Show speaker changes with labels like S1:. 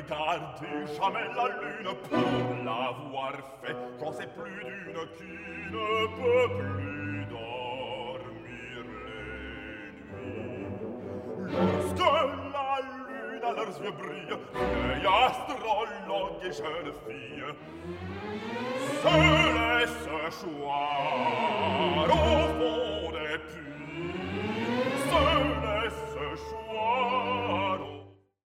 S1: regardé jamais la lune pour l'avoir fait. J'en sais plus d'une qui ne peut plus dormir les nuits. Lorsque la lune à leurs yeux brille, vieilles astrologues et jeunes filles se laissent choir au fond